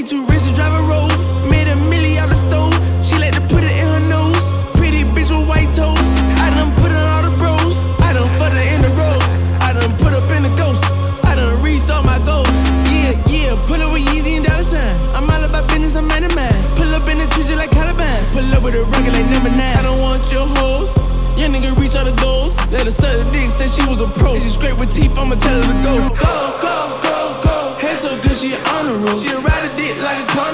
Way too rich to drive a Rolls. Made a milli out the stove. She like to put it in her nose. Pretty bitch with white toes. I done put on all the bros. I done put her in the rose. I done put up in the ghost. I done reached all my goals. Yeah, pull up with Yeezy and dollar sign. I'm all about business, I'm man of mine. Pull up in the trees like Caliban. Pull up with a rocket like number 9. I don't want your hoes. Young nigga reach all the goals. Let her suck the dick, said she was a pro. She scrape with teeth, I'ma tell her to go. Go, go, go, go. Hair so good, she an honor roll. She a